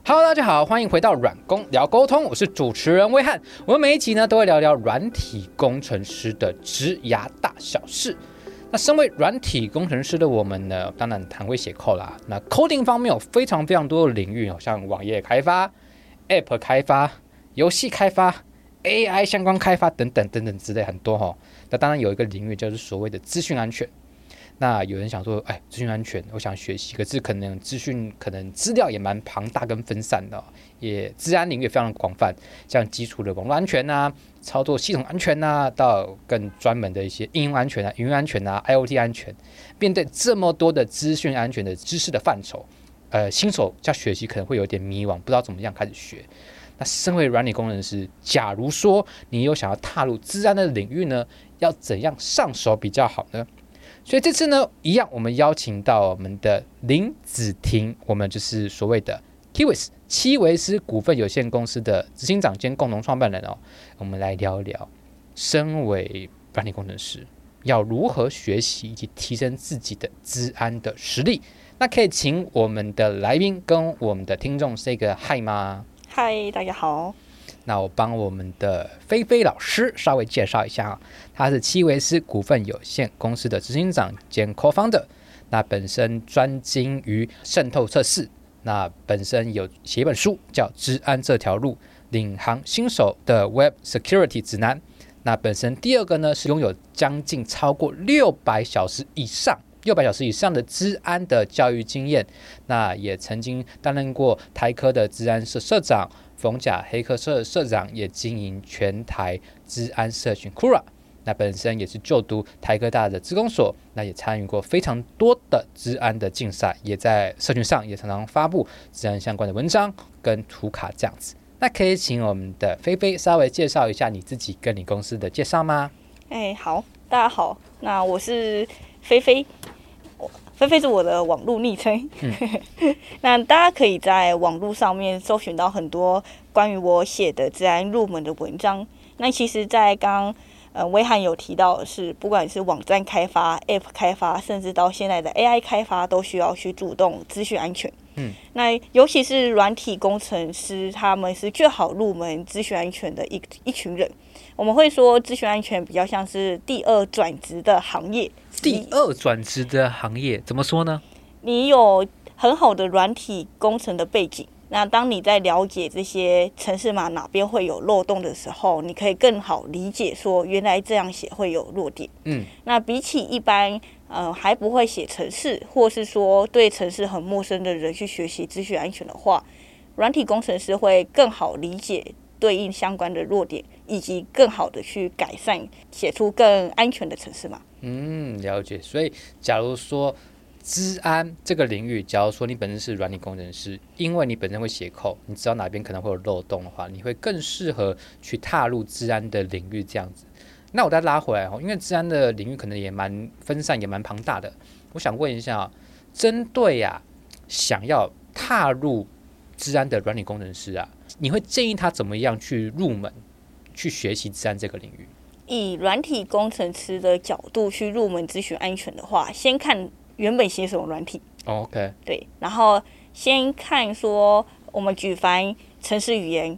Hello， 大家好，欢迎回到软工聊沟通，我是主持人威汉。我们每一集呢都会聊聊软体工程师的职涯大小事。那身为软体工程师的我们呢，当然很会写 code 啦。那 coding 方面有非常多的领域，像网页开发、App 开发、游戏开发、AI 相关开发等等之类很多哈。那当然有一个领域就是所谓的资讯安全。那有人想说，资讯安全，我想学习，可是可能资料也蛮庞大跟分散的，也资安领域也非常广泛，像基础的网络安全啊、操作系统安全啊，到更专门的一些应用安全啊、云安全啊、IoT 安全。面对这么多的资讯安全的知识的范畴，新手要学习可能会有点迷惘，不知道怎么样开始学。那身为软体工程师，假如说你有想要踏入资安的领域呢，要怎样上手比较好呢？所以这次呢，一样我们邀请到我们的林子婷，我们就是所谓的 Kiwis 七维斯股份有限公司的执行长兼共同创办人哦。我们来聊一聊，身为软体工程师要如何学习以及提升自己的资安的实力。那可以请我们的来宾跟我们的听众 say 个 hi 吗？ 嗨，大家好。 那我帮我们的菲菲老师稍微介绍一下，他是七维斯股份有限公司的执行长兼 co-founder。那本身专精于渗透测试，那本身有写一本书叫《治安这条路：领航新手的 Web Security 指南》。那本身第二个呢是拥有将近超过600小时以上的资安的教育经验，那也曾经担任过台科的资安社社长、逢甲黑客社社长，也经营全台资安社群 Kura。那本身也是就读台科大的资工所，那也参与过非常多的资安的竞赛，也在社群上也常常发布资安相关的文章跟图卡这样子。那可以请我们的菲菲稍微介绍一下你自己跟你公司的介绍吗？ 好，大家好，那我是菲菲。菲菲是我的网络昵称。那大家可以在网络上面搜寻到很多关于我写的资安入门的文章。那其实在刚威汉有提到的是，不管是网站开发、App 开发，甚至到现在的 AI 开发，都需要去主动资讯安全。那尤其是软体工程师，他们是最好入门资讯安全的一群人。我们会说资讯安全比较像是第二转职的行业。 第二转职的行业怎么说呢？ 你有很好的软体工程的背景，那当你在了解这些程式码哪边会有漏洞的时候，你可以更好理解说原来这样写会有弱点。那比起一般还不会写程式，或是说对程式很陌生的人去学习资讯安全的话，软体工程师会更好理解对应相关的弱点，以及更好的去改善，写出更安全的程式码。 了解。所以假如说资安这个领域，假如说你本身是软体工程师，因为你本身会写code，你知道哪边可能会有漏洞的话，你会更适合去踏入资安的领域这样子。那我再拉回来，因为资安的领域可能也蛮分散，也蛮庞大的。我想问一下，针对想要踏入资安的软体工程师你会建议他怎么样去入门，去学习资安这个领域？ 以软体工程师的角度去入门资讯安全的话，先看原本写什么软体。 OK。 对，然后先看说我们举凡程式语言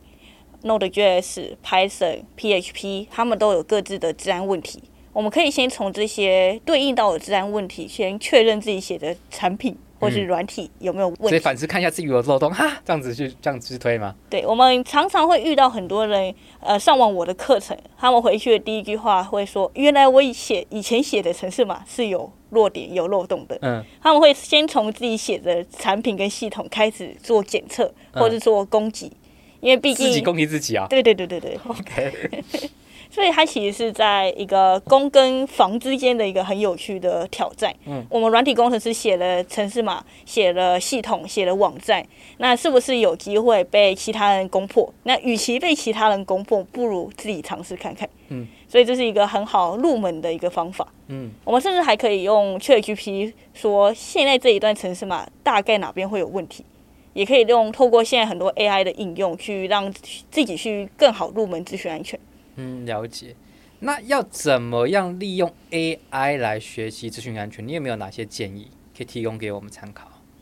Node.js、Python、PHP， 他们都有各自的资安问题。我们可以先从这些对应到的资安问题，先确认自己写的产品或是软体有没有问题。 所以反思看一下自己有漏洞，这样子去推吗？ 对，我们常常会遇到很多人上完我的课程，他们回去的第一句话会说，原来我以前写的程式码是有弱点有漏洞的。他们会先从自己写的产品跟系统开始做检测，或是做攻击，因为毕竟自己攻击自己啊。 对。 OK。 所以它其实是在一个攻跟防之间的一个很有趣的挑战。我们软体工程师写了程式码，写了系统，写了网站，那是不是有机会被其他人攻破？那与其被其他人攻破，不如自己尝试看看。所以这是一个很好入门的一个方法。我们甚至还可以用 ChatGPT 说现在这一段程式码大概哪边会有问题，也可以透过现在很多 AI 的应用去让自己去更好入门资讯安全。 了解。那要怎么样利用 AI 来学习资讯安全？你有没有哪些建议可以提供给我们参考？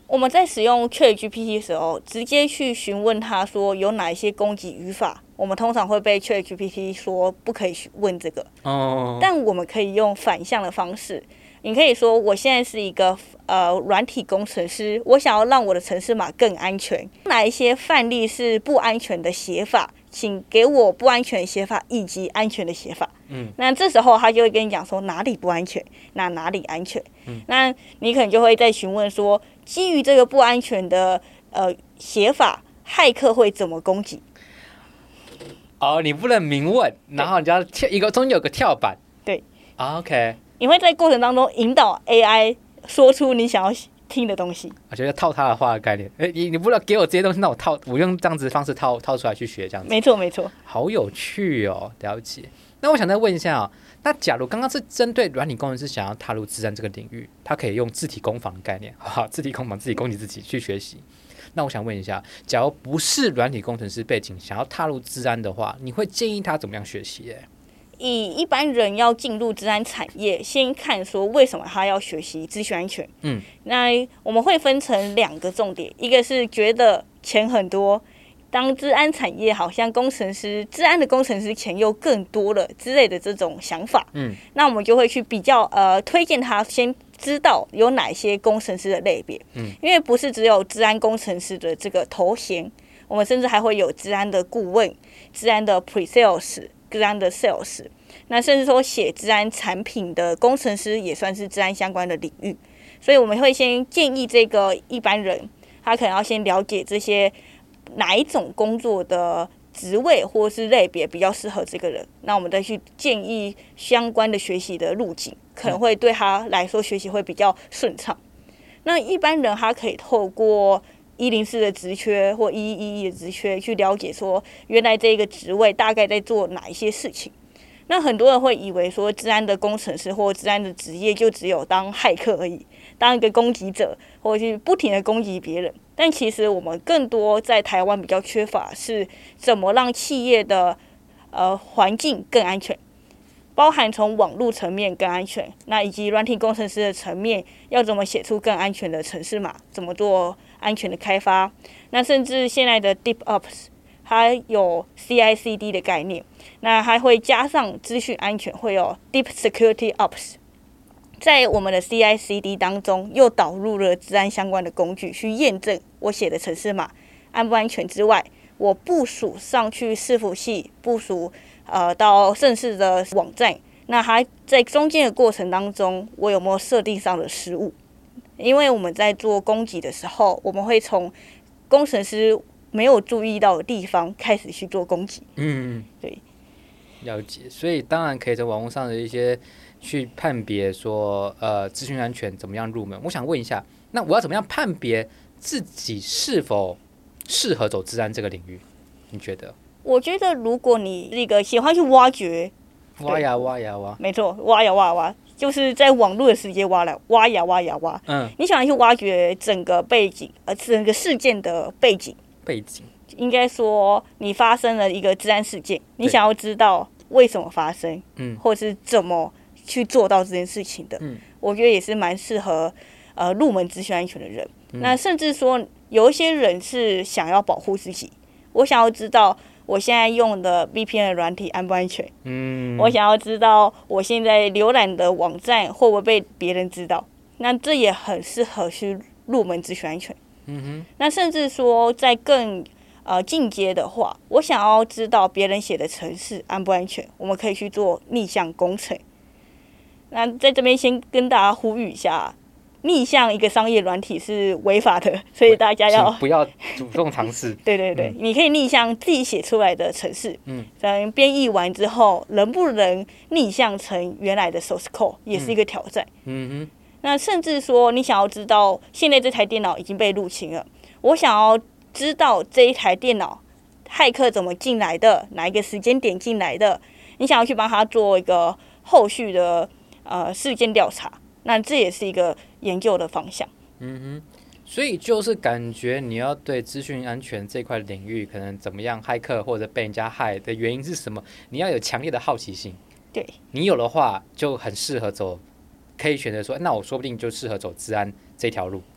我们在使用 ChatGPT 的时候，直接去询问他说有哪一些攻击语法，我们通常会被 ChatGPT 说不可以问这个。但我们可以用反向的方式，你可以说我现在是一个软体工程师，我想要让我的程式码更安全，哪一些范例是不安全的写法，请给我不安全的写法以及安全的写法。那这时候他就会跟你讲说哪里不安全，哪里安全。那你可能就会再询问说，基于这个不安全的写法，骇客会怎么攻击？ 你不能明问，然后你就要中间有个跳板。 对 ，OK。 你会在过程当中引导 AI 说出你想要听的东西。 我觉得套他的话的概念，你不能给我这些东西，那我用这样子的方式套出来去学，这样子。 没错没错， 好有趣哦，了解。那我想再问一下那假如刚刚是针对软体工程师想要踏入治安这个领域，他可以用自体攻防的概念，自体攻防，自己攻击自己去学习。那我想问一下，假如不是软体工程师背景，想要踏入治安的话，你会建议他怎么样学习？ 以一般人要进入治安产业，先看说为什么他要学习资讯安全。那我们会分成2个重点，一个是觉得钱很多，当治安产业好像治安的工程师钱又更多了之类的这种想法。那我们就会去比较推荐他先知道有哪些工程师的类别。因为不是只有治安工程师的这个头衔，我们甚至还会有治安的顾问、治安的 pre-sales、治安的 sales， 那甚至说写治安产品的工程师也算是治安相关的领域。所以我们会先建议这个一般人，他可能要先了解这些哪一种工作的职位或是类别比较适合这个人，那我们再去建议相关的学习的路径，可能会对他来说学习会比较顺畅。那一般人他可以透过104的职缺或1111的职缺去了解说，原来这个职位大概在做哪一些事情。那很多人会以为说，治安的工程师或治安的职业就只有当骇客而已，当一个攻击者，或者是不停的攻击别人。但其实我们更多在台湾比较缺乏是怎么让企业的环境更安全，包含从网络层面更安全，那以及软体工程师的层面要怎么写出更安全的程式码，怎么做安全的开发。那甚至现在的 DevOps 它有 CI/CD 的概念，那还会加上资讯安全，会有 Deep Security Ops。在我们的 CI/CD 当中，又导入了治安相关的工具去验证我写的程式码安不安全之外，我部署上去伺服器，部署到正式的网站，那还在中间的过程当中，我有没有设定上的失误？因为我们在做攻击的时候，我们会从工程师没有注意到的地方开始去做攻击。对， 了解。所以当然可以在网络上的一些去判别说资讯安全怎么样入门。我想问一下，那我要怎么样判别自己是否适合走治安这个领域？你觉得？ 我觉得如果你是一个喜欢去挖掘， 挖呀挖呀挖， 没错，挖呀挖呀挖，就是在网络的世界挖呀挖呀挖。你喜欢去挖掘整个背景，整个事件的背景。应该说，你发生了一个治安事件，你想要知道为什么发生，或是怎么去做到这件事情的，我觉得也是蛮适合入门资讯安全的人。那甚至说，有一些人是想要保护自己，我想要知道我现在用的 VPN 的软体安不安全，我想要知道我现在浏览的网站会不会被别人知道，那这也很适合去入门资讯安全。那甚至说在更进阶的话，我想要知道别人写的程式安不安全，我们可以去做逆向工程。那在这边先跟大家呼吁一下，逆向一个商业软体是违法的，所以大家不要主动尝试。 对对对，你可以逆向自己写出来的程式，等编译完之后，能不能逆向成原来的 source code 也是一个挑战。那甚至说，你想要知道现在这台电脑已经被入侵了，我想要知道这一台电脑骇客怎么进来的，哪一个时间点进来的，你想要去帮他做一个后续的事件调查，那这也是一个研究的方向。 所以就是感觉你要对资讯安全这块领域可能怎么样骇客或者被人家害的原因是什么，你要有强烈的好奇心。 对， 你有的话就很适合走，可以选择说，那我说不定就适合走治安这条路。 对，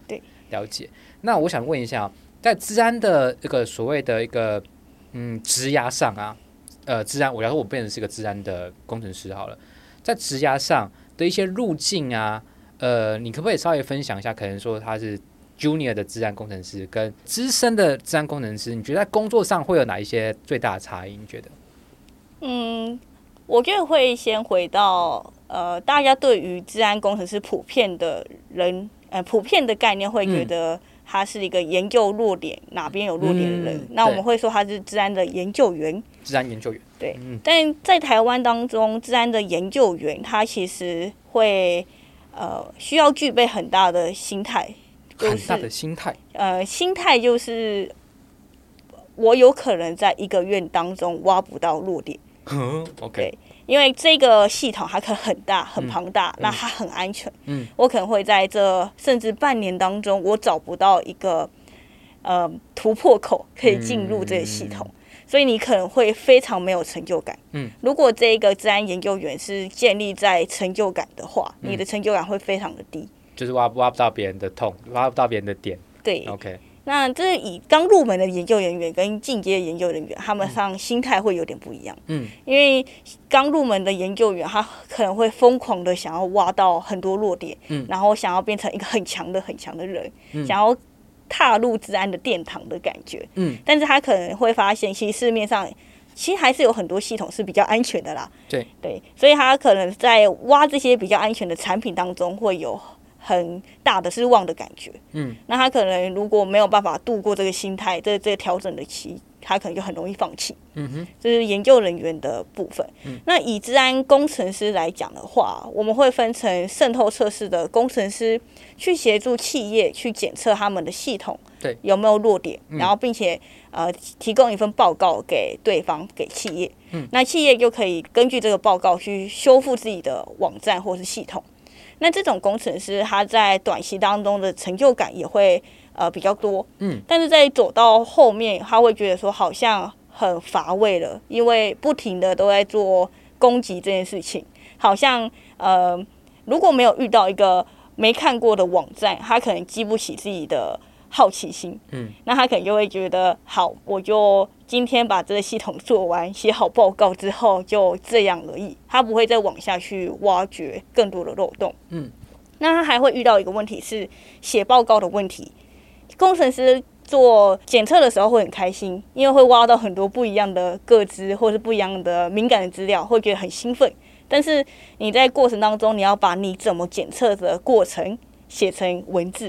了解。那我想问一下，在资安的一个所谓的一个职涯上啊，资安，假如我变成是个资安的工程师好了，在职涯上的一些路径啊，你可不可以稍微分享一下？可能说他是 Junior 的资安工程师跟资深的资安工程师，你觉得在工作上会有哪一些最大的差异？你觉得？ 我觉得会先回到大家对于资安工程师普遍的概念会觉得他是一个研究弱点，哪边有弱点的人，那我们会说他是资安的研究员。 资安研究员， 对。但在台湾当中，资安的研究员他其实会需要具备很大的心态， 很大的心态。 心态就是我有可能在一个月当中挖不到弱点。 OK， 对，因为这个系统它可能很大、很庞大，那它很安全。我可能会在这甚至半年当中，我找不到一个突破口可以进入这个系统，所以你可能会非常没有成就感。如果这个资安研究员是建立在成就感的话，你的成就感会非常的低， 就是挖不到别人的痛，挖不到别人的点。 对 ，OK。 那这是以刚入门的研究人员跟进阶研究人员，他们上心态会有点不一样。因为刚入门的研究员，他可能会疯狂的想要挖到很多弱点，然后想要变成一个很强的人，想要踏入资安的殿堂的感觉。但是他可能会发现，其实市面上其实还是有很多系统是比较安全的啦。对，所以他可能在挖这些比较安全的产品当中，会有很大的失望的感觉。那他可能如果没有办法度过这个心态，这个调整的期，他可能就很容易放弃。这是研究人员的部分。那以资安工程师来讲的话，我们会分成渗透测试的工程师，去协助企业去检测他们的系统有没有弱点，然后并且提供一份报告给对方，给企业。那企业就可以根据这个报告去修复自己的网站或是系统。那这种工程师他在短期当中的成就感也会比较多，但是在走到后面，他会觉得说好像很乏味了，因为不停的都在做攻击这件事情，好像如果没有遇到一个没看过的网站，他可能激不起自己的好奇心，那他可能就会觉得好，我就今天把这个系统做完，写好报告之后就这样而已，他不会再往下去挖掘更多的漏洞。那他还会遇到一个问题是写报告的问题。工程师做检测的时候会很开心，因为会挖到很多不一样的个资或是不一样的敏感的资料，会觉得很兴奋。但是你在过程当中，你要把你怎么检测的过程写成文字。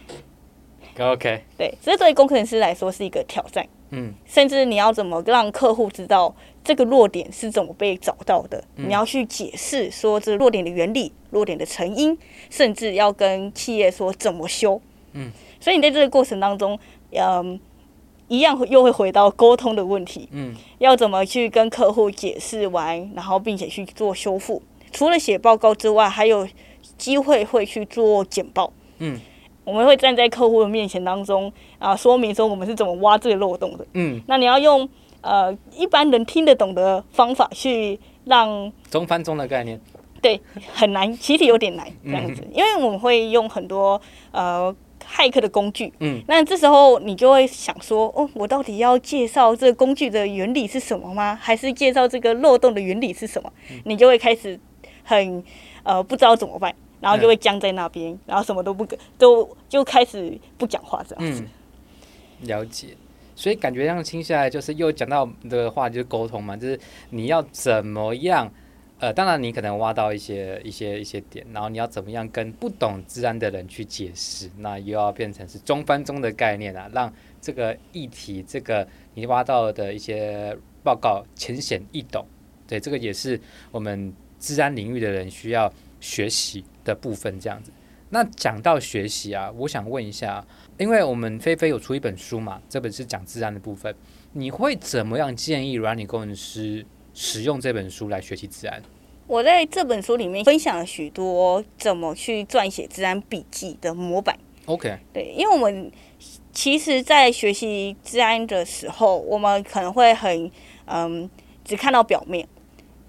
OK， 对，这对工程师来说是一个挑战。甚至你要怎么让客户知道这个弱点是怎么被找到的，你要去解释说这弱点的原理、弱点的成因，甚至要跟企业说怎么修。所以你在这个过程当中，一样又会回到沟通的问题。要怎么去跟客户解释完，然后并且去做修复。除了写报告之外，还有机会会去做简报。我们会站在客户的面前当中说明说我们是怎么挖这个漏洞的。那你要用一般人听得懂的方法去让中翻中的概念。 对，很难，其实有点难这样子，因为我们会用很多骇客的工具。那这时候你就会想说，我到底要介绍这个工具的原理是什么吗？还是介绍这个漏洞的原理是什么？你就会开始很不知道怎么办。然后就会僵在那边，然后什么都不就开始不讲话这样子。 了解。所以感觉这样听下来，就是又讲到的话就是沟通嘛，就是你要怎么样，当然你可能挖到一些点，然后你要怎么样跟不懂资安的人去解释，那又要变成是中翻中的概念啊，让这个议题，这个你挖到的一些报告浅显易懂。对，这个也是我们资安领域的人需要学习的部分，这样子。那讲到学习啊，我想问一下，因为我们菲菲有出一本书嘛，这本是讲资安的部分，你会怎么样建议软体工程师使用这本书来学习资安？ 我在这本书里面分享了许多怎么去撰写资安笔记的模板。 OK， 对，因为我们其实在学习资安的时候，我们可能会很只看到表面。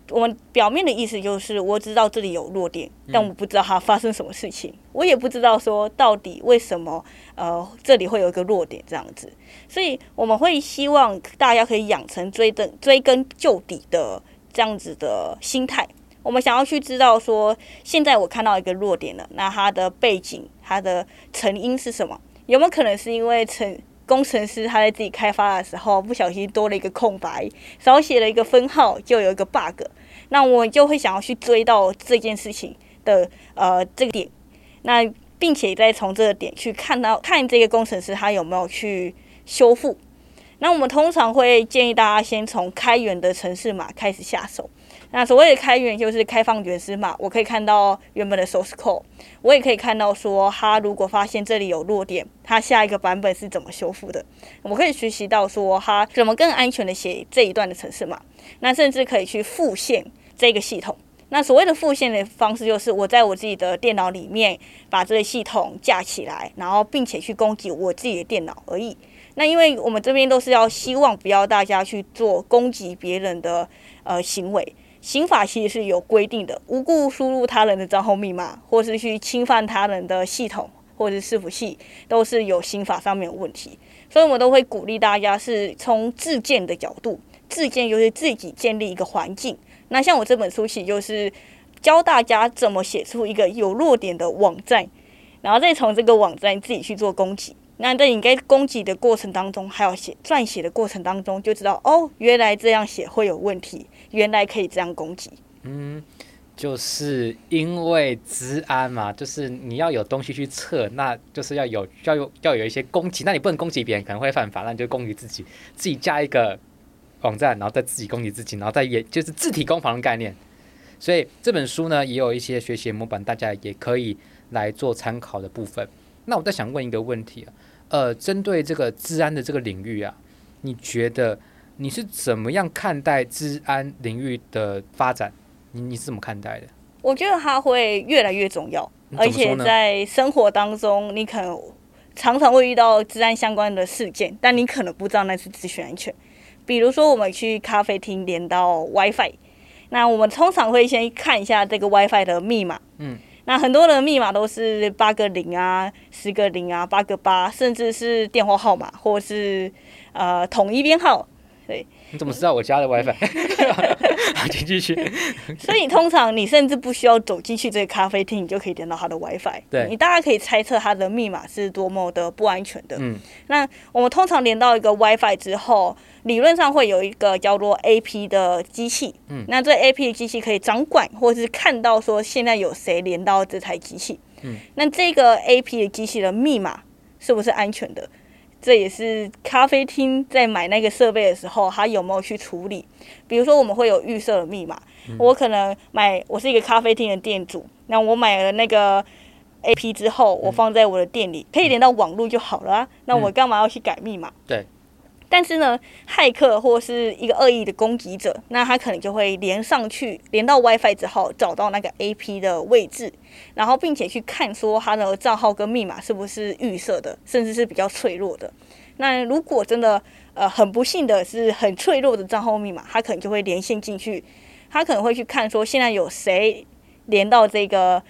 我们表面的意思就是我知道这里有弱点，但我不知道它发生什么事情，我也不知道说到底为什么这里会有一个弱点这样子。所以我们会希望大家可以养成追根究底的这样子的心态。我们想要去知道说，现在我看到一个弱点了，那它的背景、它的成因是什么？有没有可能是因为工程师他在自己开发的时候不小心多了一个空白，少写了一个分号，就有一个 bug？ 那我就会想要去追到这件事情的这个点，那并且再从这个点去看这个工程师他有没有去修复。那我们通常会建议大家先从开源的程式码开始下手。那所谓的开源就是开放原始码，我可以看到原本的 source code， 我也可以看到说他如果发现这里有弱点，他下一个版本是怎么修复的。我可以学习到说他怎么更安全的写这一段的程式码，那甚至可以去复现这个系统。那所谓的复现的方式就是我在我自己的电脑里面把这个系统架起来，然后并且去攻击我自己的电脑而已。那因为我们这边都是要希望不要大家去做攻击别人的行为，刑法其实是有规定的，无故输入他人的账号密码，或是去侵犯他人的系统或是伺服器，都是有刑法上面的问题。所以我们都会鼓励大家是从自建的角度，自建就是自己建立一个环境。那像我这本书其实就是教大家怎么写出一个有弱点的网站，然后再从这个网站自己去做攻击。那在你在攻击的过程当中，还有撰写的过程当中，就知道哦，原来这样写会有问题，原来可以这样攻击。 就是因为资安嘛，就是你要有东西去测，那就是要有一些攻击，那你不能攻击别人，可能会犯法，那你就攻击自己加一个网站，然后再自己攻击自己，然后再就是自体攻防的概念。所以这本书呢，也有一些学习模板，大家也可以来做参考的部分。那我再想问一个问题针对这个资安的这个领域啊，你觉得你是怎么样看待资安领域的发展？你是怎么看待的？ 我觉得它会越来越重要，而且在生活当中，你可能常常会遇到资安相关的事件，但你可能不知道那是资讯安全。比如说，我们去咖啡厅连到 WiFi， 那我们通常会先看一下这个 WiFi 的密码。那很多的密码都是8个0啊、10个0啊、8个8，甚至是电话号码或是统一编号。对， 你怎么知道我家的 WiFi？ 请继续。 所以通常你甚至不需要走进去这个咖啡厅，你就可以连到它的 WiFi。 对， 你大概可以猜测它的密码是多么的不安全的。那我们通常连到一个 WiFi 之后，理论上会有一个叫做 AP 的机器。那这 AP 的机器可以掌管或是看到说现在有谁连到这台机器。那这个 AP 的机器的密码是不是安全的？这也是咖啡厅在买那个设备的时候，他有没有去处理？比如说，我们会有预设的密码，我可能我是一个咖啡厅的店主，那我买了那个 AP 之后，我放在我的店里，可以连到网络就好了啊。那我干嘛要去改密码？ 对。 但是呢，骇客或是一个恶意的攻击者，那他可能就会连上去，连到 WiFi 之后，找到那个 AP 的位置，然后并且去看说他的账号跟密码是不是预设的，甚至是比较脆弱的。那如果真的很不幸的是很脆弱的账号密码，他可能就会连线进去，他可能会去看说现在有谁连到这个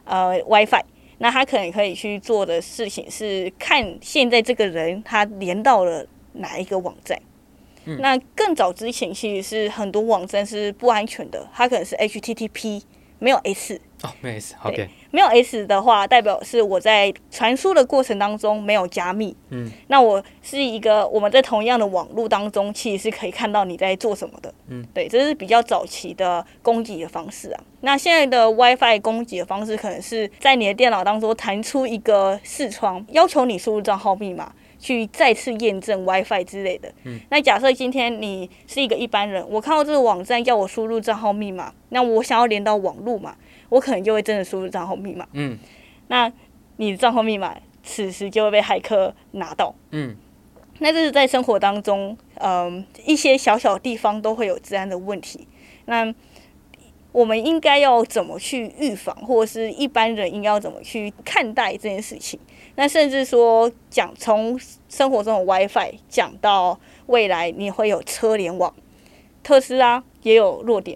WiFi。那他可能可以去做的事情是看现在这个人他连到了哪一个网站。那更早之前其实是很多网站是不安全的，它可能是 HTTP 没有 S。 没有 S， OK。 没有 S 的话，代表是我在传输的过程当中没有加密。那我是我们在同样的网络当中，其实是可以看到你在做什么的。对，这是比较早期的攻击的方式啊。那现在的 WiFi 攻击的方式，可能是在你的电脑当中弹出一个视窗，要求你输入账号密码，去再次验证 WiFi 之类的。那假设今天你是一个一般人，我看到这个网站要我输入账号密码，那我想要连到网络嘛，我可能就会真的输入账号密码。那你的账号密码此时就会被骇客拿到。那这是在生活当中，一些小小地方都会有治安的问题。那我们应该要怎么去预防，或者是一般人应该要怎么去看待这件事情？那甚至说从生活中的 WiFi 讲到未来你会有车联网，特斯拉也有弱点。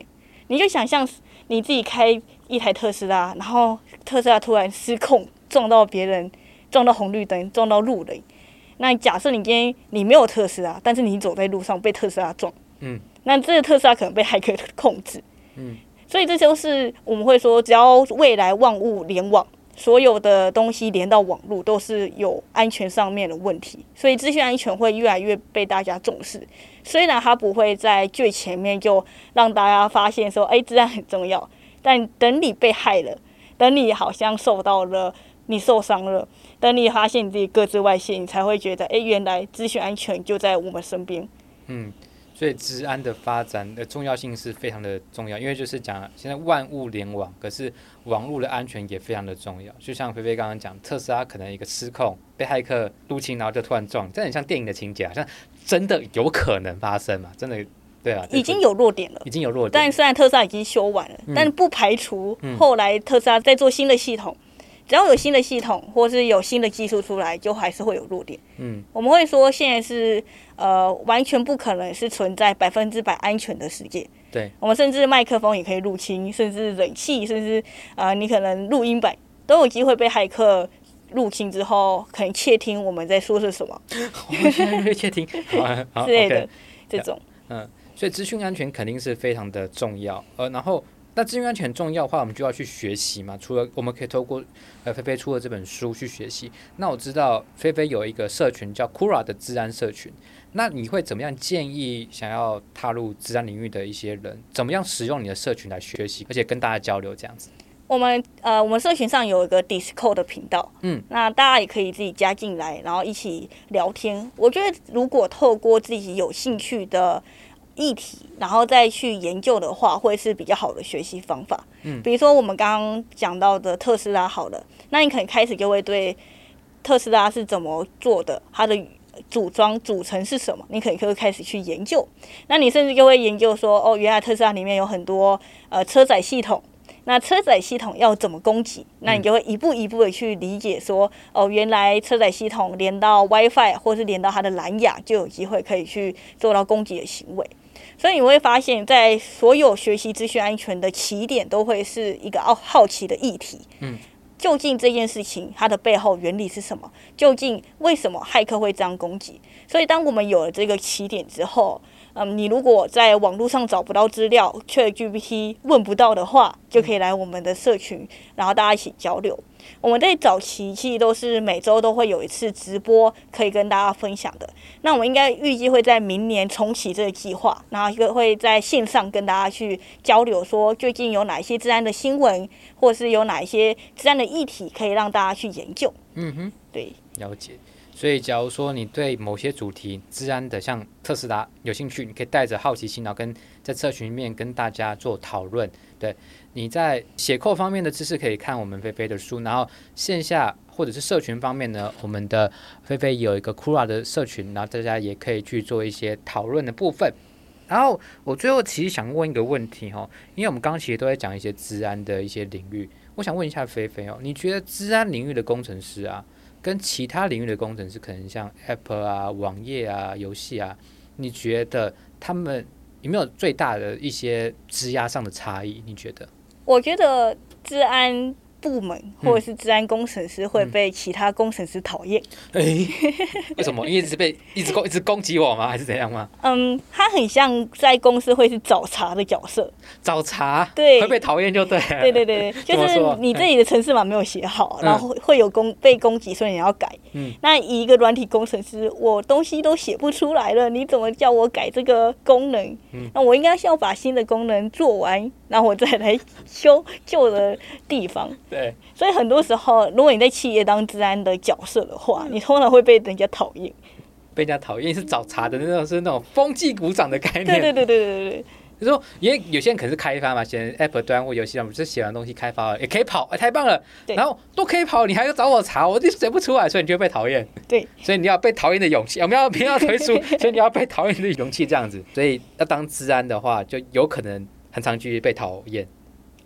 你就想象你自己开一台特斯拉，然后特斯拉突然失控撞到别人，撞到红绿灯，撞到路人。那假设你今天你没有特斯拉，但是你走在路上被特斯拉撞，那这个特斯拉可能被骇客控制，所以这就是我们会说，只要未来万物联网，所有的东西连到网络都是有安全上面的问题，所以资讯安全会越来越被大家重视。虽然它不会在最前面就让大家发现说，资安很重要，但等你被害了，等你好像受到了，你受伤了，等你发现你自己各自外泄，你才会觉得，原来资讯安全就在我们身边。 所以治安的发展的重要性是非常的重要，因为就是讲现在万物联网，可是网络的安全也非常的重要。就像菲菲刚刚讲，特斯拉可能一个失控被骇客入侵，然后就突然撞，这很像电影的情节，好像真的有可能发生嘛？真的，对啊， 已经有弱点了，但虽然特斯拉已经修完了，但不排除后来特斯拉在做新的系统。只要有新的系统或是有新的技术出来，就还是会有弱点。我们会说现在是完全不可能是存在100%安全的世界。 对， 我们甚至麦克风也可以入侵，甚至冷气，甚至你可能录音板都有机会被骇客入侵之后，可能窃听我们在说是什么。 我们现在会窃听之类的这种。 所以资讯安全肯定是非常的重要。然后。那资讯安全很重要的话，我们就要去学习嘛。除了我们可以透过菲菲出的这本书去学习。那我知道菲菲有一个社群叫 Quora 的资安社群。那你会怎么样建议想要踏入资安领域的一些人，怎么样使用你的社群来学习，而且跟大家交流这样子？我们社群上有一个 Discord 的频道，那大家也可以自己加进来，然后一起聊天。我觉得如果透过自己有兴趣的议题，然后再去研究的话，会是比较好的学习方法。比如说我们刚刚讲到的特斯拉好了，那你可能开始就会对特斯拉是怎么做的，它的组成是什么，你可能就会开始去研究。那你甚至就会研究说，原来特斯拉里面有很多车载系统。那车载系统要怎么攻击？那你就会一步一步的去理解说，原来车载系统连到 WiFi 或是连到它的蓝牙，就有机会可以去做到攻击的行为。所以你会发现在所有学习资讯安全的起点都会是一个好奇的议题。究竟这件事情它的背后原理是什么？究竟为什么骇客会这样攻击？所以当我们有了这个起点之后，你如果在网络上找不到资料 ，ChatGPT 问不到的话，就可以来我们的社群，然后大家一起交流。我们在早期其实都是每周都会有一次直播可以跟大家分享的。那我们应该预计会在明年重启这个计划，然后会在线上跟大家去交流，说最近有哪一些治安的新闻，或是有哪一些治安的议题可以让大家去研究。对， 了解。所以假如说你对某些主题治安的像特斯拉有兴趣，你可以带着好奇心，然后在社群里面跟大家做讨论。对，你在写扣方面的知识可以看我们菲菲的书，然后线下或者是社群方面呢，我们的菲菲有一个 Quora 的社群，然后大家也可以去做一些讨论的部分。然后我最后其实想问一个问题，因为我们刚刚其实都在讲一些治安的一些领域，我想问一下菲菲，你觉得治安领域的工程师啊，跟其他领域的工程师，可能像 Apple 啊、网页啊、游戏啊，你觉得他们有没有最大的一些职涯上的差异？你觉得？ 我觉得治安部门或者是治安工程师会被其他工程师讨厌。 为什么？因为一直攻击我吗？还是怎样吗？ 他很像在公司会是找茬的角色。 找茬？ 对， 会被讨厌就对了。 对，就是你自己的程式码没有写好，然后会有被攻击，所以你要改。那以一个软体工程师，我东西都写不出来了，你怎么叫我改这个功能？那我应该是要把新的功能做完，然后我再来修旧的地方。 对， 所以很多时候，如果你在企业当治安的角色的话，你通常会被人家讨厌。 被人家讨厌是找茬的那种，是那种风纪鼓掌的概念。 对。 就是说，因为有些人可能是开发嘛，写 App 端或游戏上，不是写完东西开发了也可以跑，太棒了。然后都可以跑，你还要找我茬，我就写不出来，所以你就会被讨厌。 对， 所以你要被讨厌的勇气，我们要推出，所以你要被讨厌的勇气这样子。所以要当治安的话，就有可能很长距离被讨厌。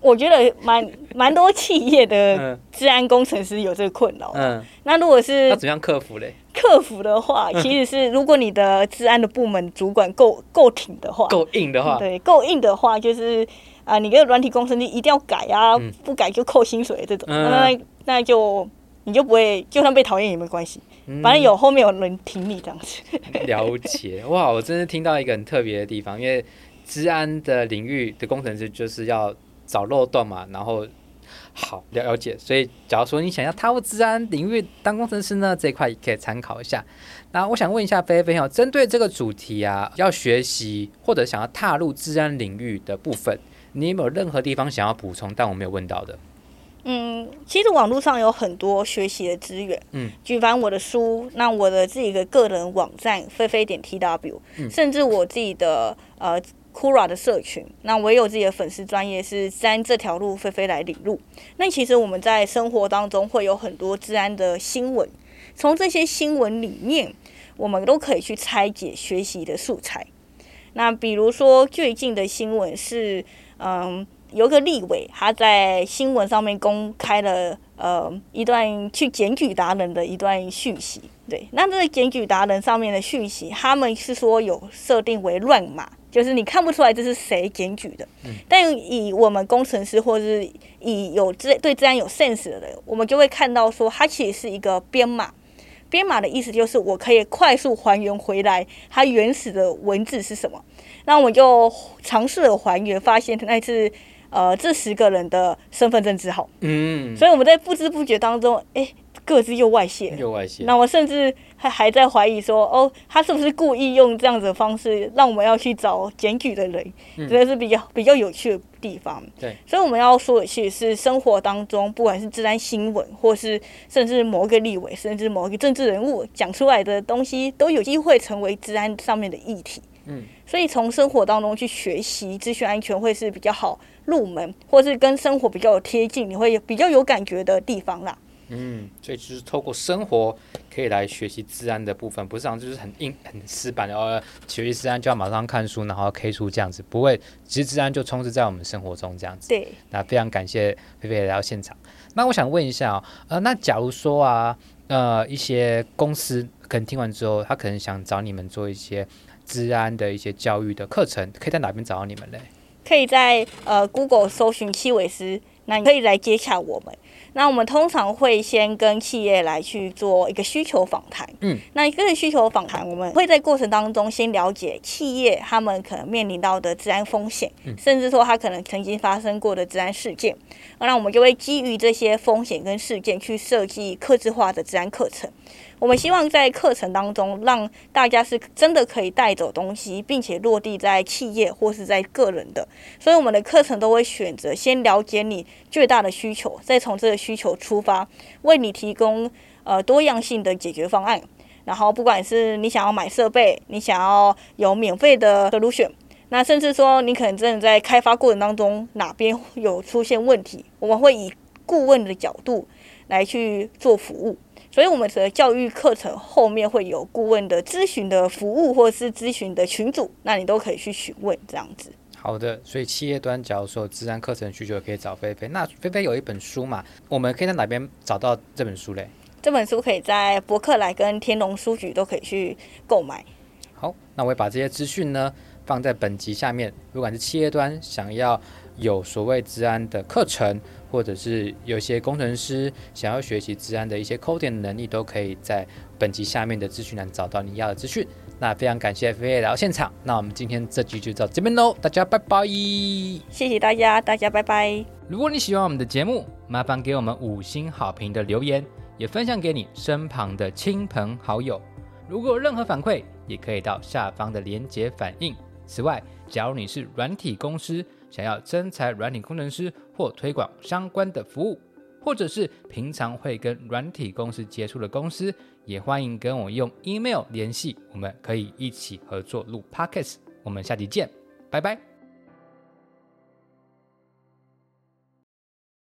我觉得蛮多企业的治安工程师有这个困扰。那如果是要怎么样克服嘞？ 克服的话，其实是如果你的治安的部门主管够挺的话， 够硬的话， 对，够硬的话，就是你跟软体工程师一定要改啊，不改就扣薪水这种。那就你就不会，就算被讨厌也没关系，反正后面有人挺你这样子。 了解，哇，我真是听到一个很特别的地方，因为治安的领域的工程师就是要找漏洞嘛，然后好了解，所以假如说你想要踏入治安领域当工程师呢，这一块也可以参考一下。那我想问一下菲菲，针对这个主题啊，要学习或者想要踏入治安领域的部分，你有没有任何地方想要补充但我没有问到的？ 其实网络上有很多学习的资源，举凡我的书，那我的自己的个人网站菲菲点 TW，甚至我自己的Quora 的社群，那我也有自己的粉丝专页是治安这条路菲菲来领路。那其实我们在生活当中会有很多治安的新闻，从这些新闻里面，我们都可以去拆解学习的素材。那比如说最近的新闻是，有个立委他在新闻上面公开了一段去检举达人的一段讯息。对，那这个检举达人上面的讯息，他们是说有设定为乱码，就是你看不出来这是谁检举的。但以我们工程师或是以对治安有 sense 的人，我们就会看到说，它其实是一个编码。编码的意思就是我可以快速还原回来它原始的文字是什么。那我们就尝试了还原，发现那是这10个人的身份证字号。所以我们在不知不觉当中，各自又外泄。那我甚至还在怀疑说，他是不是故意用这样子的方式，让我们要去找检举的人，这是比较有趣的地方。 对， 所以我们要说的其实是生活当中，不管是治安新闻，或是甚至某一个立委，甚至某一个政治人物讲出来的东西，都有机会成为治安上面的议题。所以从生活当中去学习资讯安全会是比较好入门，或是跟生活比较有贴近，你会比较有感觉的地方啦。 所以就是透过生活可以来学习治安的部分，不是就是很硬很死板的学习治安就要马上看书然后 K 书这样子，不会，其实治安就充斥在我们生活中这样子。 对， 那非常感谢菲菲来到现场。那我想问一下那假如说一些公司可能听完之后，他可能想找你们做一些治安的一些教育的课程，可以在哪边找到你们嘞？ 可以在Google 搜寻七尾师，那你可以来接洽我们。那我们通常会先跟企业来去做一个需求访谈。那这个需求访谈，我们会在过程当中先了解企业他们可能面临到的治安风险，甚至说他可能曾经发生过的治安事件。那我们就会基于这些风险跟事件去设计客制化的治安课程。我们希望在课程当中让大家是真的可以带走东西，并且落地在企业或是在个人的。所以我们的课程都会选择先了解你最大的需求，再从这个需求出发，为你提供多样性的解决方案。然后不管是你想要买设备，你想要有免费的 solution， 那甚至说你可能真的在开发过程当中哪边有出现问题，我们会以顾问的角度来去做服务。所以我们的教育课程后面会有顾问的咨询的服务，或是咨询的群组，那你都可以去询问这样子。 好的，所以企业端假如说有治安课程需求，可以找菲菲。那菲菲有一本书嘛，我们可以在哪边找到这本书嘞？ 这本书可以在博客来跟天龙书局都可以去购买。 好，那我会把这些资讯呢放在本集下面，不管是企业端想要有所谓治安的课程，或者是有些工程师想要学习治安的一些 coding 能力，都可以在本集下面的资讯栏找到你要的资讯。那非常感谢菲菲来到现场，那我们今天这集就到这边喽，大家拜拜。 谢谢大家，大家拜拜。 如果你喜欢我们的节目，麻烦给我们5星好评的留言，也分享给你身旁的亲朋好友。如果有任何反馈，也可以到下方的连结反映。此外，假如你是软体公司，想要征才软体工程师或推广相关的服务，或者是平常会跟软体公司接触的公司，也欢迎跟我用 email 联系，我们可以一起合作录 podcast。我们下集见，拜拜。